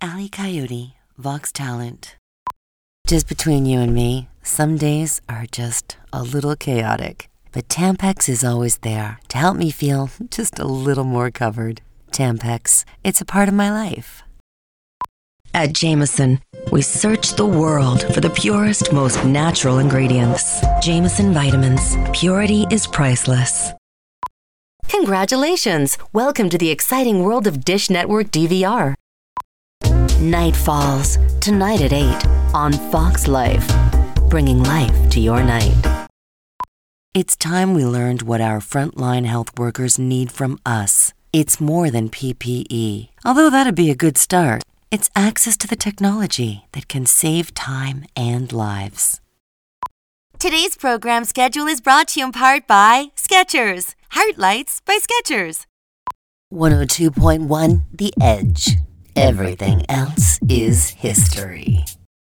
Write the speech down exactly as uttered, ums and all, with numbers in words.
Ally Coyote, Vox Talent. Just between you and me, some days are just a little chaotic. But Tampax is always there to help me feel just a little more covered. Tampax, it's a part of my life. At Jameson, we search the world for the purest, most natural ingredients. Jameson Vitamins. Purity is priceless. Congratulations! Welcome to the exciting world of Dish Network D V R. Night Falls, tonight at eight on Fox Life, bringing life to your night. It's time we learned what our frontline health workers need from us. It's more than P P E. Although that'd be a good start. It's access to the technology that can save time and lives. Today's program schedule is brought to you in part by Skechers. Heart Lights by Skechers. one oh two point one The Edge. Everything else is history.